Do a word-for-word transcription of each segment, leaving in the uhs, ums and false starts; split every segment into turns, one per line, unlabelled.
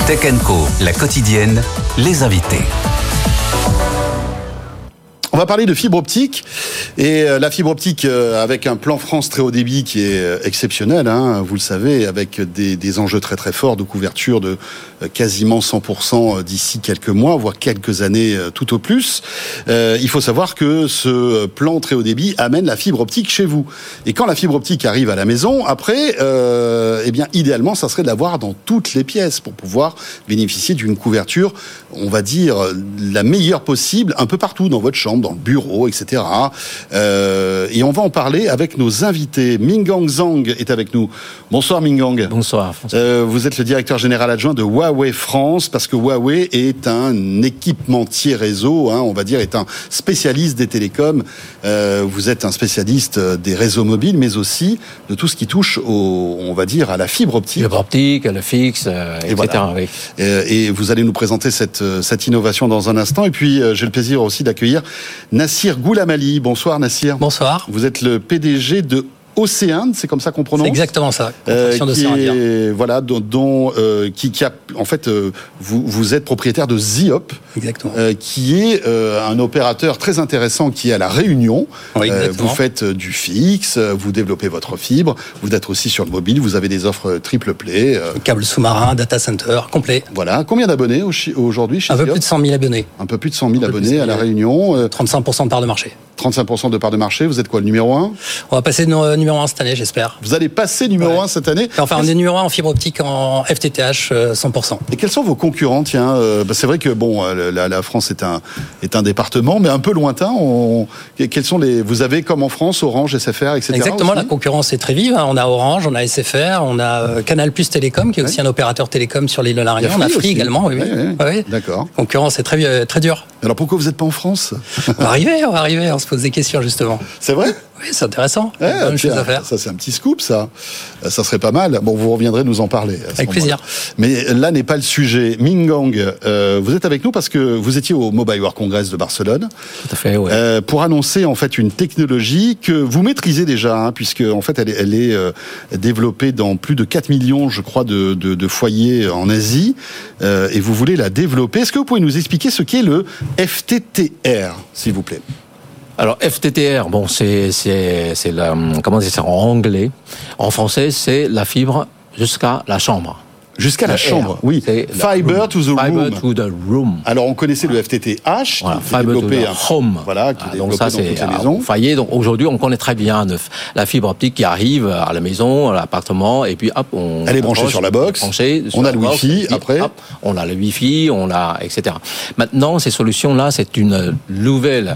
Tech and Co, la quotidienne, les invités.
On va parler de fibre optique et la fibre optique avec un plan France très haut débit qui est exceptionnel, hein, vous le savez, avec des, des enjeux très très forts de couverture de quasiment cent pour cent d'ici quelques mois, voire quelques années tout au plus. Euh, il faut savoir que ce plan très haut débit amène la fibre optique chez vous. Et quand la fibre optique arrive à la maison, après, euh, eh bien, idéalement, ça serait de l'avoir dans toutes les pièces pour pouvoir bénéficier d'une couverture, on va dire, la meilleure possible, un peu partout dans votre chambre, dans le bureau, et cetera. Euh, et on va en parler avec nos invités. Minggang Zhang est avec nous. Bonsoir Minggang.
Bonsoir.
Euh, vous êtes le directeur général adjoint de Huawei France, parce que Huawei est un équipementier réseau, hein, on va dire, est un spécialiste des télécoms. Euh, vous êtes un spécialiste des réseaux mobiles, mais aussi de tout ce qui touche, au, on va dire, à la fibre optique.
Fibre optique, le fixe, euh, et, et cetera.
Voilà.
Oui.
Euh, et vous allez nous présenter cette, cette innovation dans un instant. Et puis, euh, j'ai le plaisir aussi d'accueillir Nassir Goulamali. Bonsoir Nassir.
Bonsoir.
Vous êtes le P D G de Océane, c'est comme ça qu'on prononce.
C'est exactement ça.
Euh, qui est, voilà, dont, dont euh, qui, qui a, en fait, euh, vous, vous êtes propriétaire de Ziop,
exactement,
euh, qui est euh, un opérateur très intéressant qui est à la Réunion.
Oui,
euh, vous faites du fixe, vous développez votre fibre, vous êtes aussi sur le mobile, vous avez des offres triple play. Euh,
Câble sous-marin, data center, complet.
Voilà. Combien d'abonnés aujourd'hui chez
Un
Ziop?
peu plus de cent mille abonnés.
Un peu plus de cent mille abonnés à la Réunion. Euh,
trente-cinq pour cent de part de marché.
trente-cinq pour cent de part de marché. Vous êtes quoi, le numéro un?
On va passer de numéro un cette année, j'espère.
Vous allez passer numéro ouais. un cette année.
Enfin, on est numéro un en fibre optique en F T T H cent pour cent.
Et quels sont vos concurrents? Tiens, euh, bah c'est vrai que bon, la, la France est un est un département, mais un peu lointain. On, quels sont les? Vous avez comme en France, Orange, S F R, et cetera.
Exactement.
Aussi.
La concurrence est très vive. On a Orange, on a S F R, on a Canal Plus Télécom, qui est aussi ouais. un opérateur télécom sur l'île de la Réunion. On a Free aussi. Également. Oui, oui. Ouais, ouais. Ouais.
D'accord.
La concurrence est très très dure.
Alors pourquoi vous n'êtes pas en France?
On va arriver, on va arriver. On se pose des questions justement.
C'est vrai?
Oui, c'est intéressant.
Ouais,
bonne chose à faire.
Ça, c'est un petit scoop, ça. Ça serait pas mal. Bon, vous reviendrez nous en parler.
Avec plaisir.
Mais là n'est pas le sujet. Minggang, euh, vous êtes avec nous parce que vous étiez au Mobile World Congress de Barcelone.
Tout à fait, ouais.
Euh, pour annoncer en fait une technologie que vous maîtrisez déjà, hein, puisque en fait elle est, elle est euh, développée dans plus de quatre millions, je crois, de, de, de foyers en Asie, euh, et vous voulez la développer. Est-ce que vous pouvez nous expliquer ce qu'est le F T T R, s'il vous plaît?
Alors F T T R, bon, c'est c'est c'est la comment dire ça en anglais. En français, c'est la fibre jusqu'à la chambre.
Jusqu'à la, la chambre, R, oui. Fiber to the
Fiber
room.
to the room.
Alors on connaissait le F T T H,
voilà,
qui est développé
à home.
Voilà, qui est
ah,
développé
donc ça,
dans
c'est
toutes les maisons.
Foyer. Donc aujourd'hui, on connaît très bien la fibre optique qui arrive à la maison, à l'appartement, et puis hop, on.
Elle est branchée sur la box.
Branchée
on a le
box,
Wi-Fi après.
Hop, on a le Wi-Fi, on a et cetera. Maintenant, ces solutions-là, c'est une nouvelle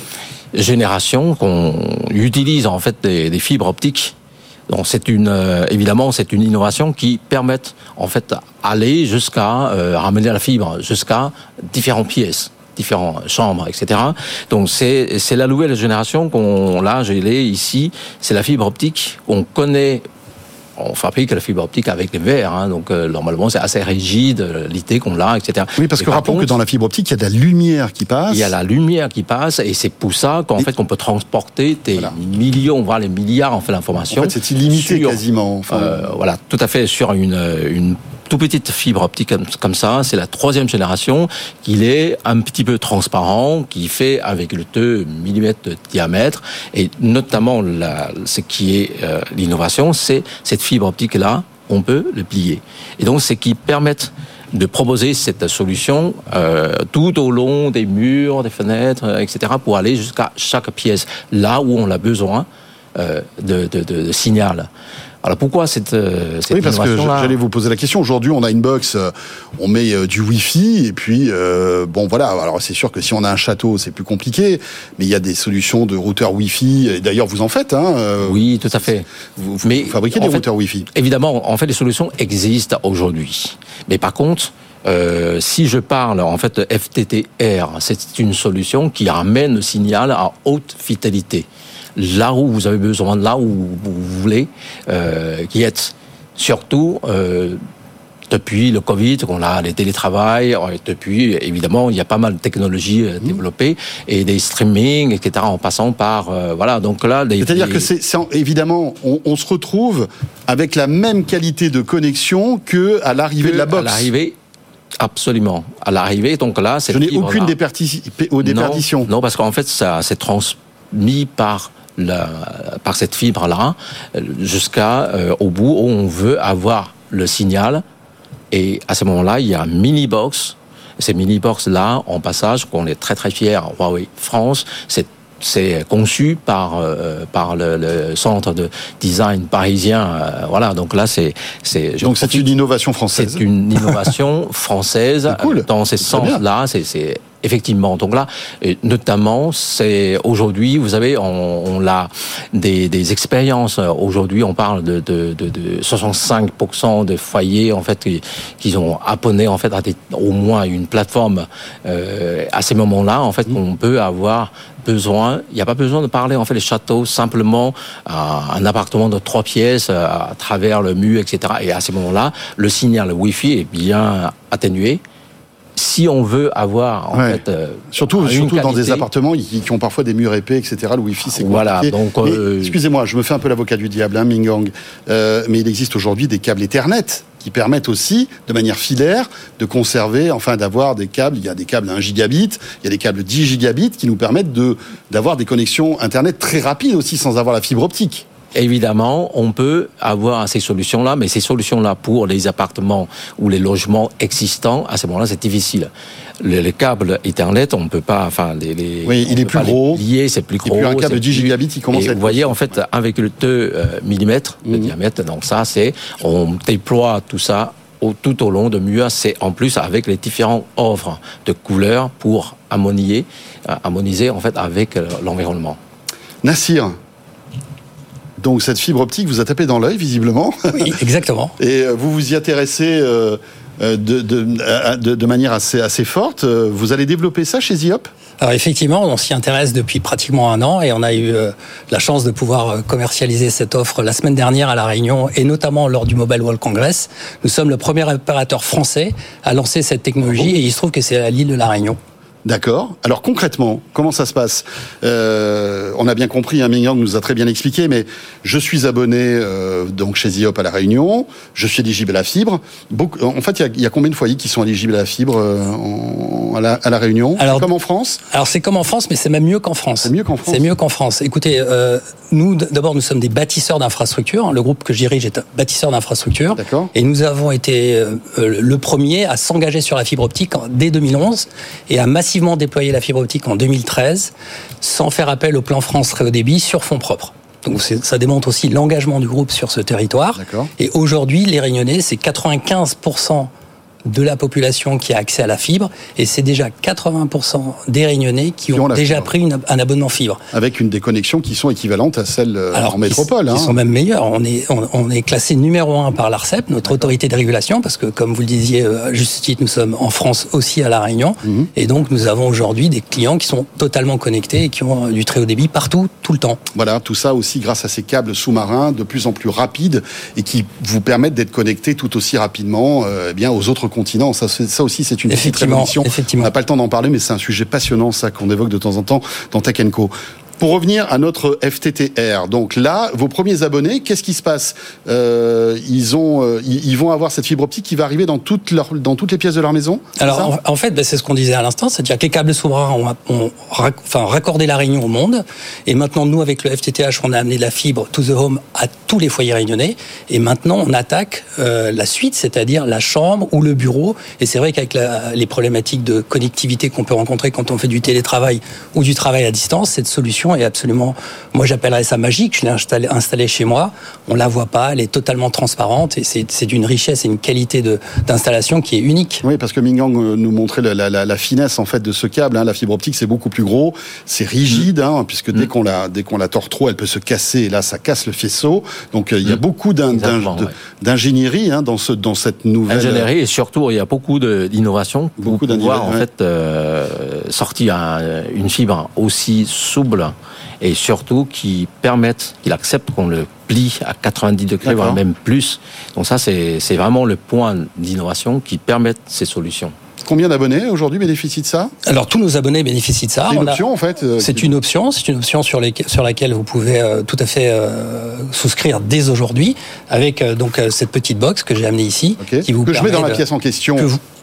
génération qu'on utilise en fait des, des fibres optiques. Donc c'est une euh, évidemment c'est une innovation qui permet en fait aller jusqu'à euh, ramener la fibre jusqu'à différentes pièces, différentes chambres, et cetera. Donc c'est c'est la nouvelle génération qu'on là je l'ai ici, c'est la fibre optique qu'on connaît. On fabrique la fibre optique avec les verres, hein, donc euh, normalement c'est assez rigide, l'idée qu'on a, et cetera.
Oui, parce
et
que rappelons contre, que dans la fibre optique, il y a de la lumière qui passe.
Il y a la lumière qui passe, et c'est pour ça qu'en et... fait qu'on peut transporter des voilà. millions, voire les milliards en fait d'informations.
En fait, c'est illimité sur, quasiment. Enfin...
Euh, voilà, tout à fait sur une une toute petite fibre optique comme, comme ça. C'est la troisième génération qui est un petit peu transparent, qui fait un virgule deux millimètres de diamètre, et notamment la, ce qui est euh, l'innovation, c'est cette fibre optique là, on peut le plier. Et donc, c'est qui permettent de proposer cette solution euh, tout au long des murs, des fenêtres, et cetera, pour aller jusqu'à chaque pièce, là où on a besoin euh, de, de, de, de signal. Alors pourquoi cette, cette
oui, parce que j'allais vous poser la question. Aujourd'hui, on a une box, on met euh, du Wi-Fi, et puis euh, bon voilà. Alors c'est sûr que si on a un château, c'est plus compliqué, mais il y a des solutions de routeurs Wi-Fi. Et d'ailleurs, vous en faites, hein euh,
Oui, tout à fait.
Vous, vous, mais vous fabriquez des
fait,
routeurs Wi-Fi.
Évidemment, en fait, les solutions existent aujourd'hui. Mais par contre, euh, si je parle en fait de F T T R, c'est une solution qui ramène le signal à haute fidélité. Là où vous avez besoin, là où vous voulez, euh, qui est surtout euh, depuis le Covid, qu'on a les télétravail, depuis, évidemment, il y a pas mal de technologies euh, développées, et des streaming, et cetera, en passant par, euh, voilà, donc là... Les,
C'est-à-dire
les...
que c'est, c'est évidemment, on, on se retrouve avec la même qualité de connexion que à l'arrivée
que
de la box.
À l'arrivée Absolument. À l'arrivée, donc là, cette
je n'ai
fibre
aucune
là,
déperti- déperdition.
Non, non, parce qu'en fait, ça c'est transmis par la, par cette fibre là jusqu'à euh, au bout où on veut avoir le signal. Et à ce moment-là, il y a un mini box. Ces mini box là, en passage, qu'on est très très fiers. Huawei France, c'est C'est conçu par euh, par le, le centre de design parisien. Euh, voilà, donc là c'est c'est.
Donc c'est une innovation française.
C'est une innovation française.
C'est cool.
Dans ces sens-là, c'est, c'est effectivement. Donc là, notamment, c'est aujourd'hui, vous savez, on, on a des, des expériences. Aujourd'hui, on parle de, de, de, de soixante-cinq pour cent des foyers en fait qui, qui ont abonné en fait à des, au moins une plateforme. Euh, à ces moments-là, en fait, mmh. on peut avoir besoin. Il n'y a pas besoin de parler en fait les châteaux simplement à un appartement de trois pièces à travers le mur, et cetera. Et à ces moments-là, le signal le Wi-Fi est bien atténué. Si on veut avoir en ouais. fait euh,
surtout surtout qualité, dans des appartements qui, qui ont parfois des murs épais, et cetera. Le Wi-Fi c'est compliqué. Voilà, donc euh, excusez-moi, je me fais un peu l'avocat du diable, hein, Minggang. Euh, mais il existe aujourd'hui des câbles Ethernet qui permettent aussi, de manière filaire, de conserver, enfin d'avoir des câbles. Il y a des câbles à un gigabit, il y a des câbles dix gigabits qui nous permettent de d'avoir des connexions Internet très rapides aussi sans avoir la fibre optique.
Évidemment, on peut avoir ces solutions-là, mais ces solutions-là pour les appartements ou les logements existants, à ce moment-là, c'est difficile. Les, les câbles Ethernet, on ne peut pas, enfin, les, les
oui, il est plus gros.
Lier, c'est plus gros.
Et puis un câble dix gigabits, il commence
et
à être.
Vous voyez, en fait, un virgule deux millimètres de mmh. diamètre. Donc ça, c'est, on déploie tout ça au, tout au long de murs. C'est en plus avec les différentes offres de couleurs pour harmonier, euh, harmoniser en fait avec euh, l'environnement.
Nassir. Donc cette fibre optique vous a tapé dans l'œil visiblement.
Oui, exactement.
Et vous vous y intéressez euh, de, de, de, de manière assez, assez forte. Vous allez développer ça chez Ziop ?
Alors effectivement, on s'y intéresse depuis pratiquement un an et on a eu euh, la chance de pouvoir commercialiser cette offre la semaine dernière à La Réunion et notamment lors du Mobile World Congress. Nous sommes le premier opérateur français à lancer cette technologie et il se trouve que c'est à l'île de La Réunion.
D'accord. Alors concrètement, comment ça se passe ? euh, On a bien compris, hein, Minggang nous a très bien expliqué, mais je suis abonné euh, donc chez Ziop à La Réunion, je suis éligible à la fibre. Beaucoup, en fait, il y a, il y a combien de foyers qui sont éligibles à la fibre euh, en, à, la, à La Réunion ? Alors, c'est comme en France ?
Alors c'est comme en France, mais c'est même mieux qu'en France.
C'est mieux qu'en France.
C'est mieux qu'en France. Écoutez, euh, nous d'abord nous sommes des bâtisseurs d'infrastructures. Le groupe que je dirige est un bâtisseur d'infrastructures.
D'accord.
Et nous avons été euh, le premier à s'engager sur la fibre optique dès deux mille onze et à massivement déployer la fibre optique en deux mille treize sans faire appel au plan France très haut débit sur fonds propres. Donc c'est, ça démontre aussi l'engagement du groupe sur ce territoire.
D'accord.
Et aujourd'hui, les Réunionnais, c'est quatre-vingt-quinze pour cent de la population qui a accès à la fibre et c'est déjà quatre-vingts pour cent des Réunionnais qui, qui ont, ont déjà fibre. pris une, un abonnement fibre.
Avec une déconnexion qui sont équivalentes à celles Alors, en métropole.
Ils,
hein.
ils sont même meilleurs. On est, on, on est classé numéro un par l'ARCEP, notre D'accord. autorité de régulation, parce que comme vous le disiez à juste titre, nous sommes en France aussi à La Réunion mm-hmm. et donc nous avons aujourd'hui des clients qui sont totalement connectés et qui ont du très haut débit partout, tout le temps.
Voilà, tout ça aussi grâce à ces câbles sous-marins de plus en plus rapides et qui vous permettent d'être connectés tout aussi rapidement euh, eh bien, aux autres continents. Ça, c'est, ça aussi, c'est une petite révolution. On n'a pas le temps d'en parler, mais c'est un sujet passionnant, ça, qu'on évoque de temps en temps dans Tech and Co. Pour revenir à notre F T T R, donc là, vos premiers abonnés, qu'est-ce qui se passe ? euh, Ils ont, euh, ils vont avoir cette fibre optique qui va arriver dans toutes leur, dans toutes les pièces de leur maison.
Alors en, en fait, ben, c'est ce qu'on disait à l'instant, c'est-à-dire que les câbles sous-marins ont, ont rac, enfin, raccordé la Réunion au monde, et maintenant nous, avec le F T T H, on a amené de la fibre to the home à tous les foyers réunionnais, et maintenant on attaque euh, la suite, c'est-à-dire la chambre ou le bureau. Et c'est vrai qu'avec la, les problématiques de connectivité qu'on peut rencontrer quand on fait du télétravail ou du travail à distance, cette solution est absolument, moi j'appellerais ça magique. Je l'ai installé, installé chez moi, on la voit pas, elle est totalement transparente et c'est, c'est d'une richesse et une qualité de, d'installation qui est unique.
Oui, parce que Minggang nous montrait la, la, la finesse en fait de ce câble. Hein. La fibre optique c'est beaucoup plus gros, c'est rigide, mmh. hein, puisque dès qu'on la dès qu'on la tord trop, elle peut se casser. Et là, ça casse le faisceau. Donc euh, il y a mmh. beaucoup d'in, d'in, de, ouais. d'ingénierie hein, dans ce dans cette nouvelle
ingénierie et surtout il y a beaucoup de, d'innovation pour beaucoup pouvoir en ouais. fait euh, sortir un, une fibre aussi souple. Et surtout qui permettent, qu'il accepte qu'on le plie à quatre-vingt-dix degrés, D'accord. voire même plus. Donc ça, c'est, c'est vraiment le point d'innovation qui permet ces solutions.
Combien d'abonnés aujourd'hui bénéficient de ça ?
Alors tous nos abonnés bénéficient de ça.
C'est une
On a...
option en fait. Euh,
c'est une option, c'est une option sur, les... sur laquelle vous pouvez euh, tout à fait euh, souscrire dès aujourd'hui avec euh, donc euh, cette petite box que j'ai amenée ici,
okay.
qui vous
que je mets dans la
de...
pièce en question.
Que vous...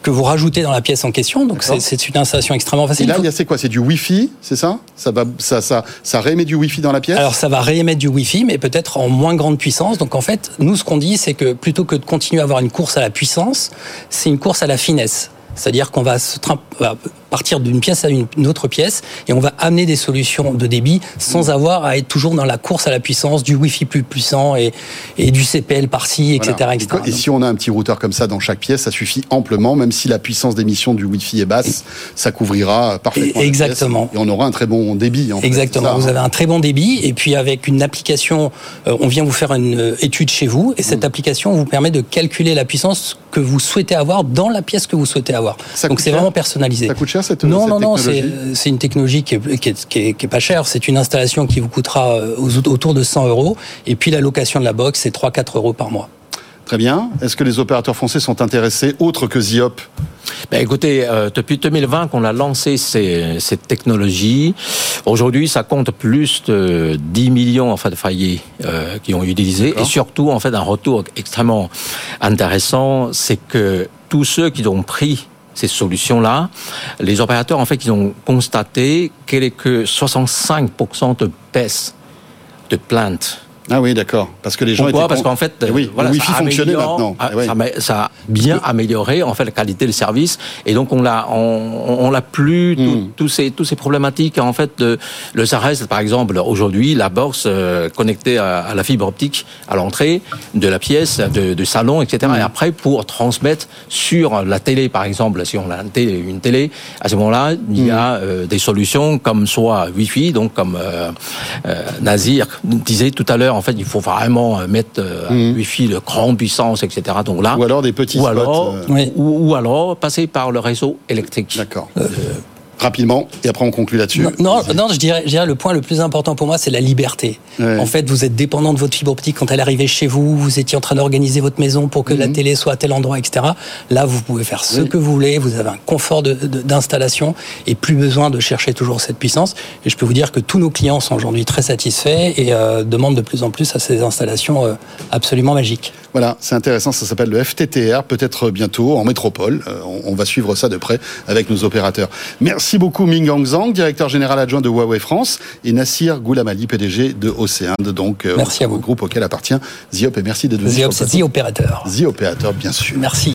que vous rajoutez dans la pièce en question. Donc c'est, c'est une installation extrêmement facile.
Et là, il y a c'est quoi? C'est du Wi-Fi, c'est ça? Ça va, ça, ça, ça réémet du Wi-Fi dans la pièce?
Alors ça va réémettre du Wi-Fi, mais peut-être en moins grande puissance. Donc en fait, nous ce qu'on dit, c'est que plutôt que de continuer à avoir une course à la puissance, c'est une course à la finesse. C'est-à-dire qu'on va se trim- partir d'une pièce à une autre pièce et on va amener des solutions de débit sans avoir à être toujours dans la course à la puissance, du Wi-Fi plus puissant et, et du C P L par-ci, et cetera,
voilà.
et cetera.
Et, et si on a un petit routeur comme ça dans chaque pièce, ça suffit amplement, même si la puissance d'émission du Wi-Fi est basse, ça couvrira parfaitement.
Exactement.
La pièce, et on aura un très bon débit. En
Exactement.
fait, ça,
vous
hein.
avez un très bon débit et puis avec une application, euh, on vient vous faire une euh, étude chez vous et cette mmh. application vous permet de calculer la puissance que vous souhaitez avoir dans la pièce que vous souhaitez avoir. Ça Donc c'est cher. Vraiment personnalisé.
Ça coûte cher cette
Non,
cette
non, non.
technologie?
C'est, c'est une technologie qui est, qui, est, qui, est, qui est pas chère. C'est une installation qui vous coûtera autour de cent euros. Et puis la location de la box, c'est trois à quatre euros par mois.
Très bien. Est-ce que les opérateurs français sont intéressés autres que Ziop?
Ben écoutez, euh, depuis deux mille vingt qu'on a lancé ces, cette technologie. Aujourd'hui, ça compte plus de dix millions en fait de foyers euh, qui ont utilisé. D'accord. Et surtout, en fait, un retour extrêmement intéressant, c'est que tous ceux qui ont pris ces solutions-là, les opérateurs, en fait, ils ont constaté qu'il n'y a que soixante-cinq pour cent de baisse de plaintes.
Ah oui, d'accord. Parce que les gens
Pourquoi?
étaient...
Parce qu'en fait,
eh oui,
voilà,
le Wi-Fi fonctionnait maintenant.
Ah,
eh oui.
ça, ça a bien amélioré en fait la qualité du service et donc on l'a, on, on l'a plus mm. tous ces tous ces problématiques en fait de le ça reste par exemple aujourd'hui la box euh, connectée à, à la fibre optique à l'entrée de la pièce, de, de salon, et cetera. Mm. Et après pour transmettre sur la télé par exemple, si on a une télé, une télé à ce moment-là il y a euh, des solutions comme soit Wi-Fi, donc comme euh, euh, Nazir disait tout à l'heure. En fait, il faut vraiment mettre euh, un mmh. Wi-Fi de grande puissance, et cetera. Donc là,
ou alors des petits
ou
spots.
Alors,
euh...
oui. ou, ou alors passer par le réseau électrique.
D'accord. Euh... Rapidement, et après on conclut là-dessus.
Non, non, non je, dirais, je dirais le point le plus important pour moi, c'est la liberté. Ouais. En fait, vous êtes dépendant de votre fibre optique quand elle arrivait chez vous, vous étiez en train d'organiser votre maison pour que mmh. la télé soit à tel endroit, et cetera. Là, vous pouvez faire ce oui. que vous voulez, vous avez un confort de, de, d'installation et plus besoin de chercher toujours cette puissance. Et je peux vous dire que tous nos clients sont aujourd'hui très satisfaits et euh, demandent de plus en plus à ces installations euh, absolument magiques.
Voilà, c'est intéressant, ça s'appelle le F T T R, peut-être bientôt en métropole. Euh, on, on va suivre ça de près avec nos opérateurs. Merci beaucoup Mingyang Zhang, directeur général adjoint de Huawei France, et Nassir Goulamali, P D G de Océane, donc euh,
merci à vous.
Au groupe auquel appartient Ziop, et merci d'être venu.
Ziop, c'est The Operator.
The Operator, bien sûr.
Merci.